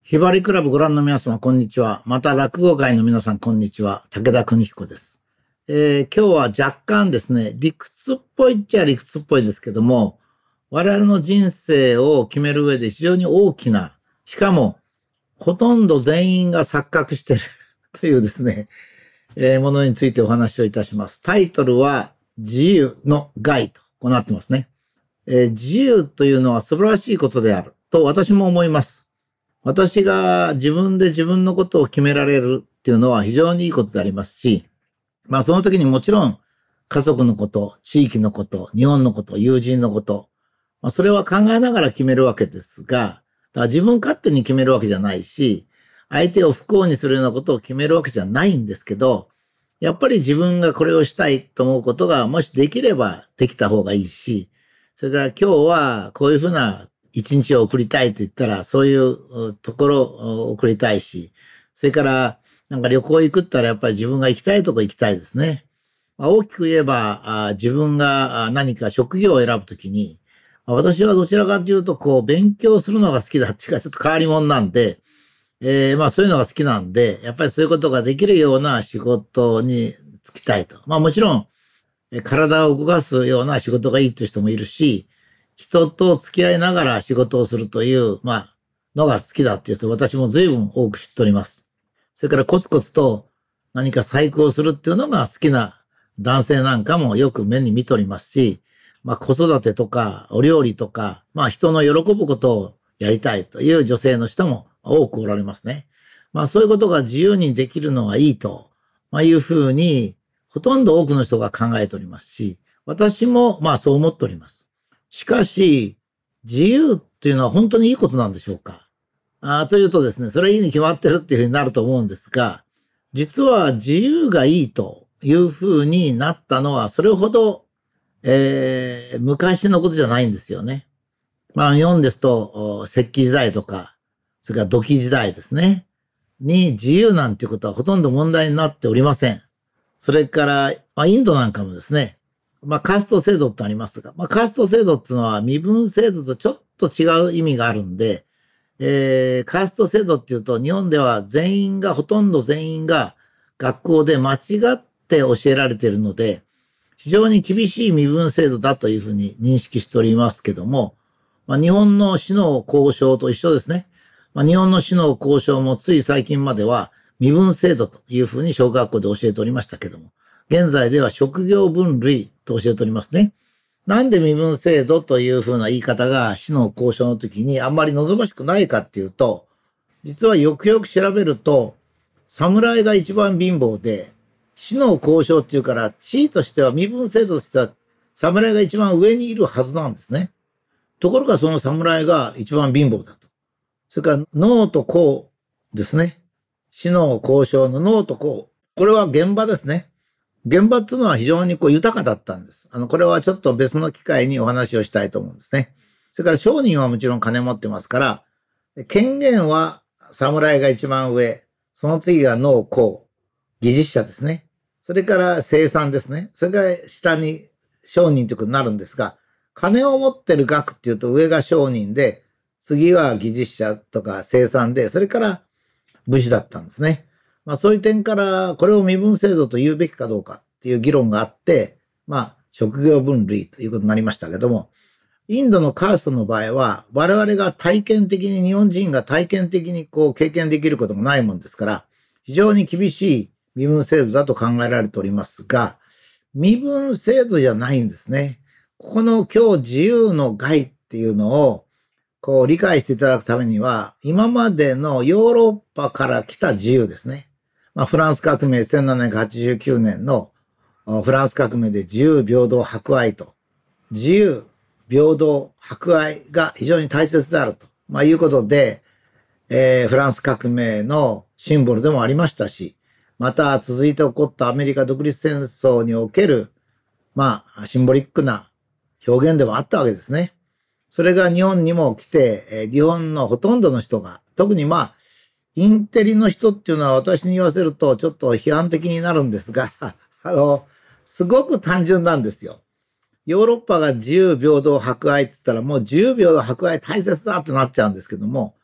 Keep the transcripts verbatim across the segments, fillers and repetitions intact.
ひばりクラブご覧の皆様、こんにちは。また落語界の皆さん、こんにちは。武田邦彦です。えー、今日は若干ですね、理屈っぽいっちゃ理屈っぽいですけども、我々の人生を決める上で非常に大きな、しかも、ほとんど全員が錯覚しているというですね、えー、ものについてお話をいたします。タイトルは、自由の害と、こうなってますね。えー、自由というのは素晴らしいことであると私も思います。私が自分で自分のことを決められるっていうのは非常にいいことでありますし、まあその時にもちろん家族のこと、地域のこと、日本のこと、友人のこと、まあそれは考えながら決めるわけですが、だから自分勝手に決めるわけじゃないし、相手を不幸にするようなことを決めるわけじゃないんですけど、やっぱり自分がこれをしたいと思うことがもしできればできた方がいいし、それから今日はこういうふうな一日を送りたいと言ったら、そういうところを送りたいし、それからなんか旅行行くったらやっぱり自分が行きたいとこ行きたいですね。まあ、大きく言えば、あ自分が何か職業を選ぶときに、私はどちらかというと、こう、勉強するのが好きだっていうか、ちょっと変わり者なんで、えー、まあそういうのが好きなんで、やっぱりそういうことができるような仕事に就きたいと。まあもちろん、体を動かすような仕事がいいという人もいるし、人と付き合いながら仕事をするという、まあ、のが好きだっていう人、私も随分多く知っております。それからコツコツと何か細工をするっていうのが好きな男性なんかもよく目に見ておりますし、まあ子育てとかお料理とか、まあ人の喜ぶことをやりたいという女性の人も多くおられますね。まあそういうことが自由にできるのがいいと、まあいうふうにほとんど多くの人が考えておりますし、私もまあそう思っております。しかし、自由っていうのは本当にいいことなんでしょうかあというとですね、それはいいに決まってるっていうふうになると思うんですが、実は自由がいいというふうになったのは、それほど、えー、昔のことじゃないんですよね。まあ日本ですと、石器時代とか、それから土器時代ですね、に自由なんていうことはほとんど問題になっておりません。それから、まあインドなんかもですね、まあカースト制度ってありますが、まあカースト制度っていうのは身分制度とちょっと違う意味があるんで、えー、カースト制度っていうと日本では全員が、ほとんど全員が学校で間違って教えられているので、非常に厳しい身分制度だというふうに認識しておりますけども、まあ、日本の死の交渉と一緒ですね。まあ、日本の死の交渉もつい最近までは身分制度というふうに小学校で教えておりましたけども、現在では職業分類と教えておりますね。なんで身分制度というふうな言い方が死の交渉の時にあんまり望ましくないかっていうと、実はよくよく調べると、侍が一番貧乏で、死の交渉っていうから、地位としては身分制度としては、侍が一番上にいるはずなんですね。ところがその侍が一番貧乏だと。それから農と耕ですね。死の交渉の農と耕。これは現場ですね。現場っていうのは非常にこう豊かだったんです。あの、これはちょっと別の機会にお話をしたいと思うんですね。それから商人はもちろん金持ってますから、権限は侍が一番上。その次が農耕。技術者ですね。それから生産ですね。それから下に商人ということになるんですが、金を持ってる額っていうと上が商人で、次は技術者とか生産で、それから武士だったんですね。まあそういう点から、これを身分制度と言うべきかどうかっていう議論があって、まあ職業分類ということになりましたけども、インドのカーストの場合は、我々が体験的に、日本人が体験的にこう経験できることもないもんですから、非常に厳しい身分制度だと考えられておりますが、身分制度じゃないんですね。ここの今日自由の害っていうのをこう理解していただくためには、今までのヨーロッパから来た自由ですね。まあ、フランス革命せんななひゃくはちじゅうきゅうねんのフランス革命で自由、平等、博愛と、自由、平等、博愛が非常に大切であると、まあ、いうことで、えー、フランス革命のシンボルでもありましたし、また続いて起こったアメリカ独立戦争における、まあ、シンボリックな表現でもあったわけですね。それが日本にも来て、えー、日本のほとんどの人が、特にまあ、インテリの人っていうのは私に言わせるとちょっと批判的になるんですが、あの、すごく単純なんですよ。ヨーロッパが自由、平等、博愛って言ったらもう自由、平等、博愛大切だってなっちゃうんですけども、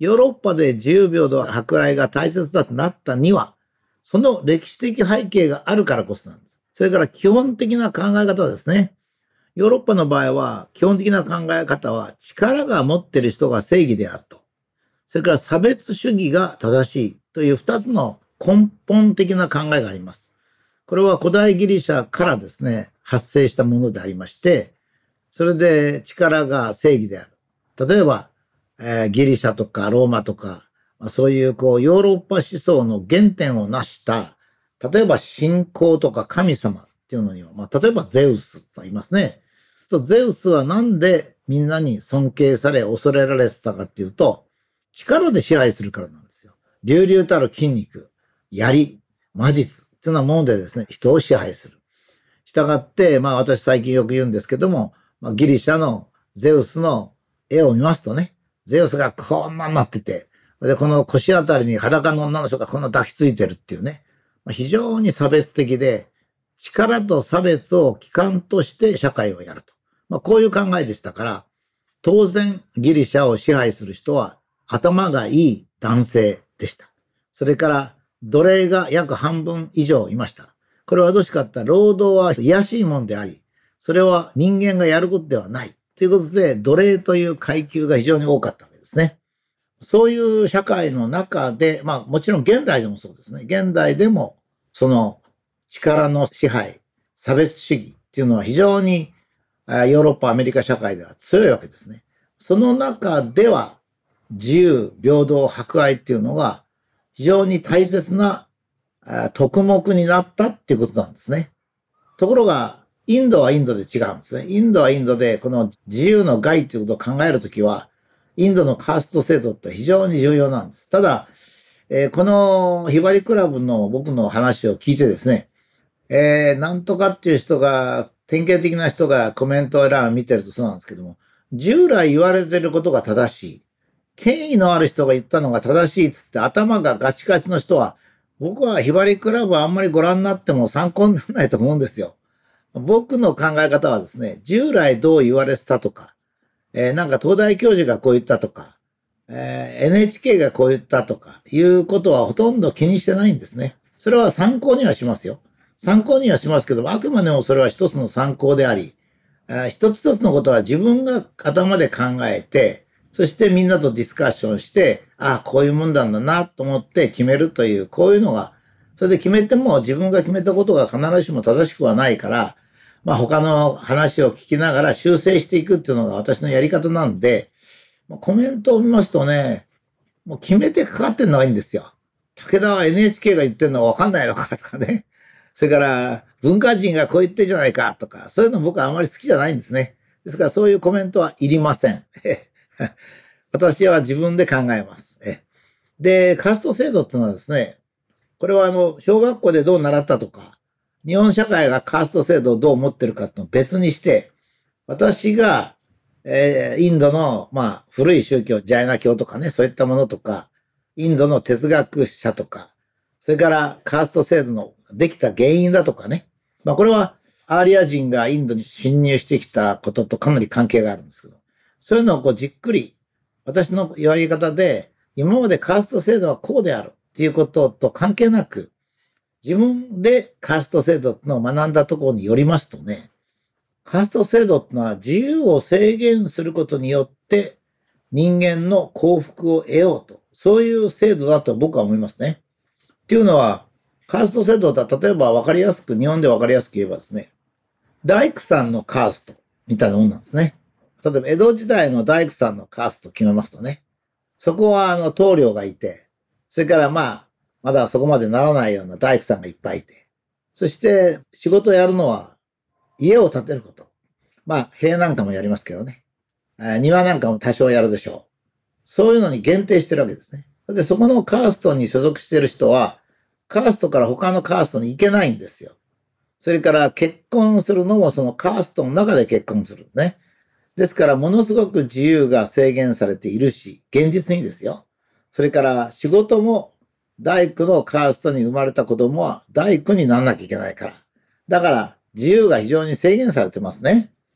ヨーロッパで自由平等博愛が大切だとなったには、その歴史的背景があるからこそなんです。それから基本的な考え方ですね。ヨーロッパの場合は、基本的な考え方は、力が持っている人が正義であると。それから差別主義が正しいという二つの根本的な考えがあります。これは古代ギリシャからですね、発生したものでありまして、それで力が正義である。例えば、えー、ギリシャとかローマとか、そういうこうヨーロッパ思想の原点を成した、例えば信仰とか神様っていうのには、まあ、例えばゼウスと言いますね。ゼウスはなんでみんなに尊敬され恐れられてたかっていうと、力で支配するからなんですよ。隆々たる筋肉、槍、魔術っていうようなものでですね、人を支配する。したがって、まあ私最近よく言うんですけども、まあ、ギリシャのゼウスの絵を見ますとね、ゼウスがこんなになってて、で、この腰あたりに裸の女の人がこんな抱きついてるっていうね、まあ、非常に差別的で、力と差別を基幹として社会をやると。まあ、こういう考えでしたから、当然ギリシャを支配する人は頭がいい男性でした。それから奴隷が約半分以上いました。これはどうしかったら労働は卑しいもんであり、それは人間がやることではない。ということで、奴隷という階級が非常に多かったわけですね。そういう社会の中で、まあもちろん現代でもそうですね。現代でもその力の支配、差別主義っていうのは非常にヨーロッパ、アメリカ社会では強いわけですね。その中では自由、平等、博愛っていうのが非常に大切な徳目になったっていうことなんですね。ところが、インドはインドで違うんですね。インドはインドでこの自由の害ということを考えるときは、インドのカースト制度って非常に重要なんです。ただ、えー、このひばりクラブの僕の話を聞いてですね、えー、なんとかっていう人が、典型的な人がコメント欄を見てるとそうなんですけども、従来言われてることが正しい。権威のある人が言ったのが正しいっつって頭がガチガチの人は、僕はひばりクラブはあんまりご覧になっても参考にならないと思うんですよ。僕の考え方はですね、従来どう言われてたとか、えー、なんか東大教授がこう言ったとか、えー、エヌエイチケー がこう言ったとか、いうことはほとんど気にしてないんですね。それは参考にはしますよ。参考にはしますけども、あくまでもそれは一つの参考であり、えー、一つ一つのことは自分が頭で考えて、そしてみんなとディスカッションして、ああ、こういうもんなんだなと思って決めるという、こういうのが、それで決めても自分が決めたことが必ずしも正しくはないから、まあ他の話を聞きながら修正していくっていうのが私のやり方なんで、コメントを見ますとね、もう決めてかかってんのがいいんですよ。武田は エヌエイチケー が言ってんのはわかんないのかとかね。それから文化人がこう言ってんじゃないかとか、そういうの僕はあまり好きじゃないんですね。ですからそういうコメントはいりません。私は自分で考えます。で、カースト制度っていうのはですね、これはあの、小学校でどう習ったとか、日本社会がカースト制度をどう思ってるかっていうのを別にして、私が、えー、インドの、まあ、古い宗教、ジャイナ教とかね、そういったものとか、インドの哲学者とか、それからカースト制度のできた原因だとかね。まあ、これはアーリア人がインドに侵入してきたこととかなり関係があるんですけど、そういうのをこうじっくり、私のやり方で、今までカースト制度はこうであるっていうことと関係なく、自分でカースト制度の学んだところによりますとね、カースト制度ってのは自由を制限することによって人間の幸福を得ようと、そういう制度だと僕は思いますね。っていうのは、カースト制度だ、例えば分かりやすく、日本で分かりやすく言えばですね、大工さんのカーストみたいなもんなんですね。例えば江戸時代の大工さんのカーストを決めますとね、そこはあの棟梁がいて、それからまあ、まだそこまでならないような大工さんがいっぱいいて、そして仕事をやるのは家を建てること。まあ、塀なんかもやりますけどね。庭なんかも多少やるでしょう。そういうのに限定してるわけですね。で、そこのカーストに所属している人は、カーストから他のカーストに行けないんですよ。それから結婚するのもそのカーストの中で結婚するね。ですから、ものすごく自由が制限されているし、現実にですよ。それから仕事も大工のカーストに生まれた子供は大工にならなきゃいけないから。だから、自由が非常に制限されてますね。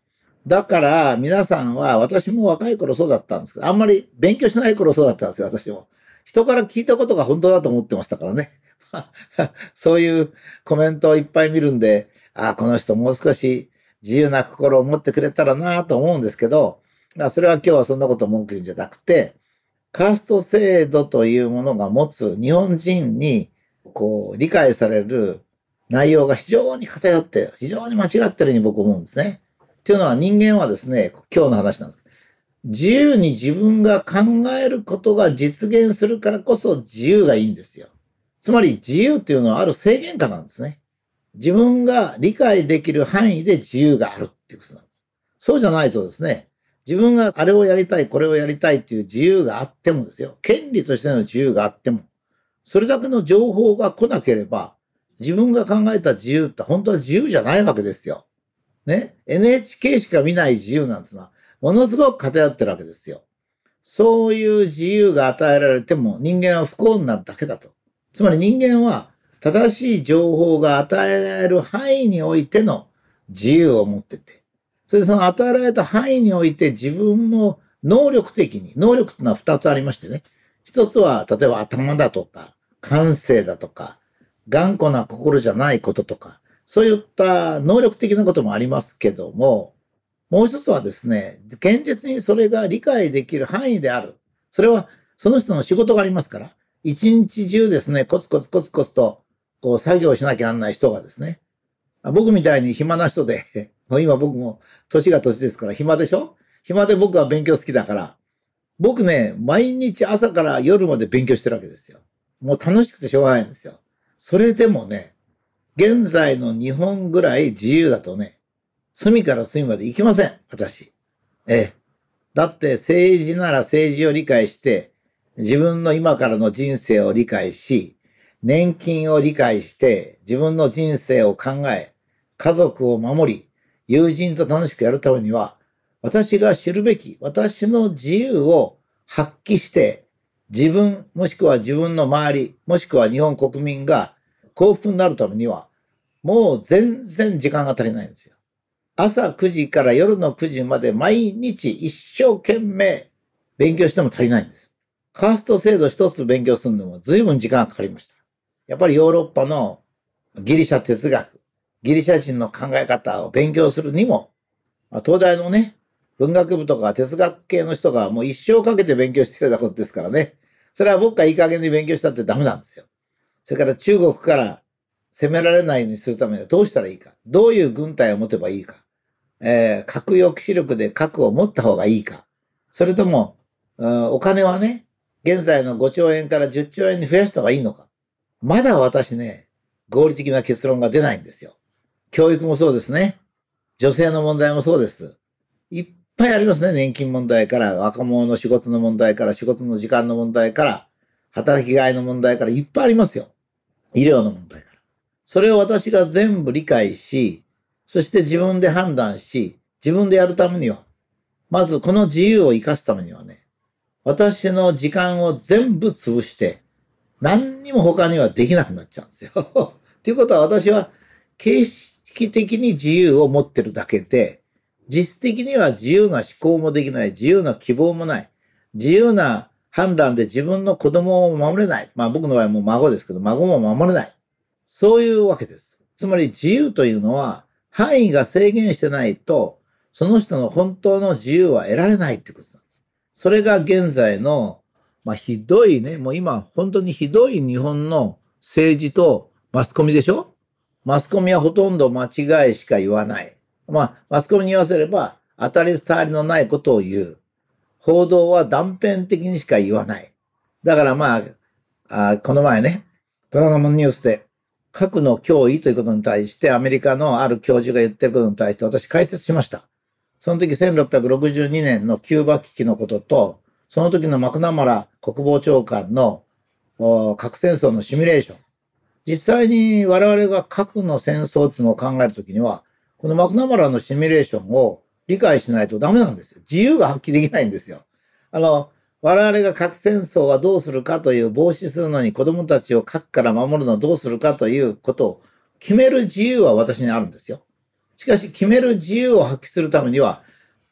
だから皆さんは、私も若い頃そうだったんですけど、あんまり勉強しない頃そうだったんですよ、私も。人から聞いたことが本当だと思ってましたからね。そういうコメントをいっぱい見るんで、ああ、この人もう少し自由な心を持ってくれたらなと思うんですけど、それは今日はそんなことを文句言うんじゃなくて、カースト制度というものが持つ日本人にこう理解される内容が非常に偏って、非常に間違ってるように僕思うんですね。っていうのは人間はですね、今日の話なんです。自由に自分が考えることが実現するからこそ自由がいいんですよ。つまり自由っていうのはある制限下なんですね。自分が理解できる範囲で自由があるっていうことなんです。そうじゃないとですね、自分があれをやりたい、これをやりたいっていう自由があってもですよ、権利としての自由があっても、それだけの情報が来なければ、自分が考えた自由って本当は自由じゃないわけですよ。ね。エヌエイチケー しか見ない自由なんですが、ものすごく偏ってるわけですよ。そういう自由が与えられても人間は不幸になるだけだと。つまり人間は正しい情報が与えられる範囲においての自由を持ってて、それでその与えられた範囲において自分の能力的に、能力というのは二つありましてね。一つは例えば頭だとか、感性だとか、頑固な心じゃないこととか、そういった能力的なこともありますけども、もう一つはですね、現実にそれが理解できる範囲である。それはその人の仕事がありますから、一日中ですね、コツコツコツコツとこう作業しなきゃなんない人がですね、僕みたいに暇な人で、もう今僕も年が年ですから暇でしょ？暇で僕は勉強好きだから、僕ね、毎日朝から夜まで勉強してるわけですよ。もう楽しくてしょうがないんですよ。それでもね、現在の日本ぐらい自由だとね、隅から隅まで行きません、私。ええ。だって政治なら政治を理解して、自分の今からの人生を理解し、年金を理解して、自分の人生を考え、家族を守り、友人と楽しくやるためには、私が知るべき、私の自由を発揮して、自分、もしくは自分の周り、もしくは日本国民が幸福になるためには、もう全然時間が足りないんですよ。朝くじから夜のくじまで毎日一生懸命勉強しても足りないんです。カースト制度一つ勉強するのも随分時間がかかりました。やっぱりヨーロッパのギリシャ哲学、ギリシャ人の考え方を勉強するにも、東大のね、文学部とか哲学系の人がもう一生かけて勉強してるようなことですからね。それは僕がいい加減に勉強したってダメなんですよ。それから中国から攻められないようにするためにはどうしたらいいか。どういう軍隊を持てばいいか。えー、核抑止力で核を持った方がいいか。それとも、うん、お金はね、現在のごちょうえんからじゅっちょうえんに増やした方がいいのか。まだ私ね、合理的な結論が出ないんですよ。教育もそうですね。女性の問題もそうです。いっぱいありますね。年金問題から、若者の仕事の問題から、仕事の時間の問題から、働きがいの問題からいっぱいありますよ。医療の問題から。それを私が全部理解し、そして自分で判断し、自分でやるためには、まずこの自由を生かすためにはね、私の時間を全部潰して、何にも他にはできなくなっちゃうんですよ。ということは私は形式的に自由を持ってるだけで、実質的には自由な思考もできない、自由な希望もない、自由な判断で自分の子供を守れない。まあ僕の場合はもう孫ですけど、孫も守れない。そういうわけです。つまり自由というのは範囲が制限してないと、その人の本当の自由は得られないってことなんです。それが現在の、まあひどいね、もう今本当にひどい日本の政治とマスコミでしょ？マスコミはほとんど間違いしか言わない。まあマスコミに言わせれば当たり障りのないことを言う。報道は断片的にしか言わない。だからまあ、あこの前ね、虎ノ門ニュースで核の脅威ということに対してアメリカのある教授が言ってることに対して私解説しました。その時せんろっぴゃくろくじゅうにねんのキューバ危機のことと、その時のマクナマラ国防長官の核戦争のシミュレーション。実際に我々が核の戦争っていうのを考えるときには、このマクナマラのシミュレーションを理解しないとダメなんですよ。自由が発揮できないんですよ。あの、我々が核戦争はどうするかという、防止するのに子供たちを核から守るのはどうするかということを決める自由は私にあるんですよ。しかし決める自由を発揮するためには、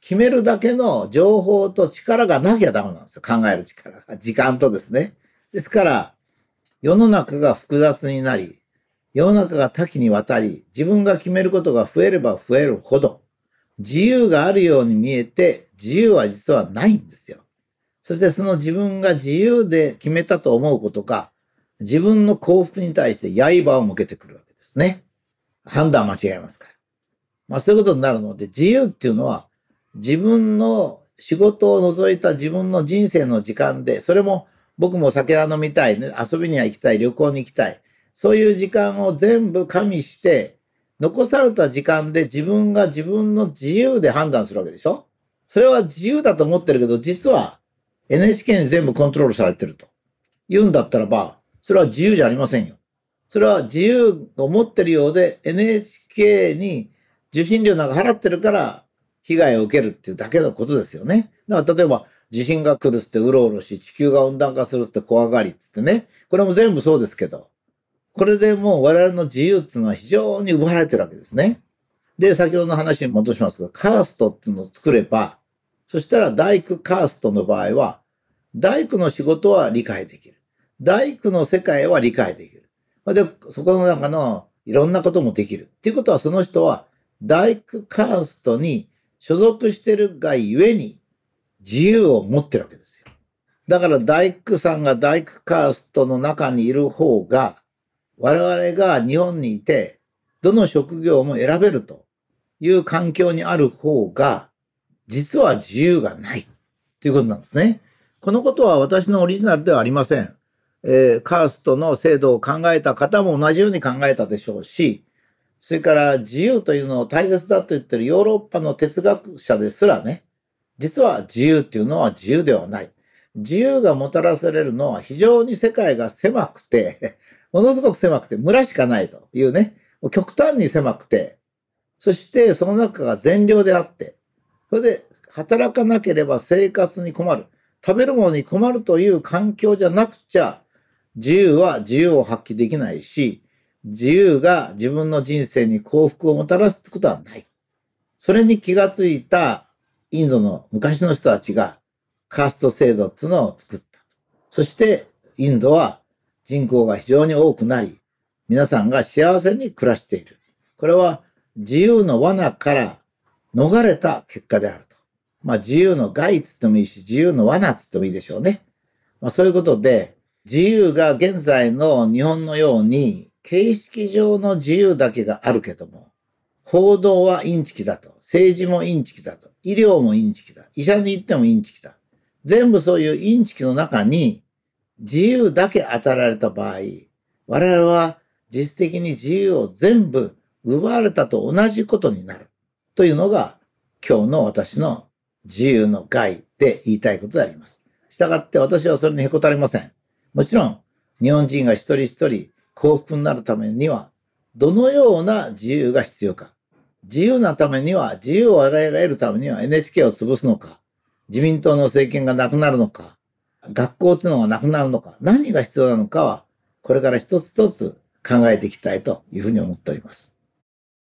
決めるだけの情報と力がなきゃダメなんですよ。考える力が。時間とですね。ですから、世の中が複雑になり、世の中が多岐にわたり、自分が決めることが増えれば増えるほど、自由があるように見えて、自由は実はないんですよ。そしてその自分が自由で決めたと思うことが、自分の幸福に対して刃を向けてくるわけですね。判断間違えますから。まあそういうことになるので、自由っていうのは、自分の仕事を除いた自分の人生の時間で、それも僕も酒が飲みたい、ね、遊びには行きたい、旅行に行きたい。そういう時間を全部加味して、残された時間で自分が自分の自由で判断するわけでしょ。それは自由だと思ってるけど、実は エヌエイチケー に全部コントロールされてると言うんだったらば、それは自由じゃありませんよ。それは自由を持ってるようで エヌエイチケー に受信料なんか払ってるから被害を受けるっていうだけのことですよね。だから例えば地震が来るってうろうろし、地球が温暖化するって怖がりってね。これも全部そうですけど、これでもう我々の自由っていうのは非常に奪われてるわけですね。で、先ほどの話に戻しますが、カーストっていうのを作れば、そしたら大工カーストの場合は、大工の仕事は理解できる。大工の世界は理解できる。で、そこの中のいろんなこともできる。っていうことはその人は大工カーストに所属してるがゆえに自由を持ってるわけですよ。だから大工さんが大工カーストの中にいる方が、我々が日本にいてどの職業も選べるという環境にある方が、実は自由がないということなんですね。このことは私のオリジナルではありません。えー、カーストの制度を考えた方も同じように考えたでしょうし、それから自由というのを大切だと言っているヨーロッパの哲学者ですらね、実は自由っていうのは自由ではない。自由がもたらされるのは非常に世界が狭くて、ものすごく狭くて村しかないというね、極端に狭くて、そしてその中が善良であって、それで働かなければ生活に困る。食べるものに困るという環境じゃなくちゃ、自由は自由を発揮できないし、自由が自分の人生に幸福をもたらすってことはない。それに気がついたインドの昔の人たちがカースト制度っていうのを作った。そしてインドは人口が非常に多くなり、皆さんが幸せに暮らしている。これは自由の罠から逃れた結果であると。まあ自由の害って言ってもいいし、自由の罠って言ってもいいでしょうね。まあそういうことで、自由が現在の日本のように形式上の自由だけがあるけども、報道はインチキだと、政治もインチキだと、医療もインチキだ、医者に行ってもインチキだ。全部そういうインチキの中に自由だけ与えられた場合、我々は実質的に自由を全部奪われたと同じことになる。というのが今日の私の自由の害で言いたいことであります。したがって私はそれにへこたれません。もちろん日本人が一人一人幸福になるためにはどのような自由が必要か。自由なためには、自由を我々が得るためには エヌエイチケー を潰すのか、自民党の政権がなくなるのか、学校っていうのがなくなるのか、何が必要なのかはこれから一つ一つ考えていきたいというふうに思っております。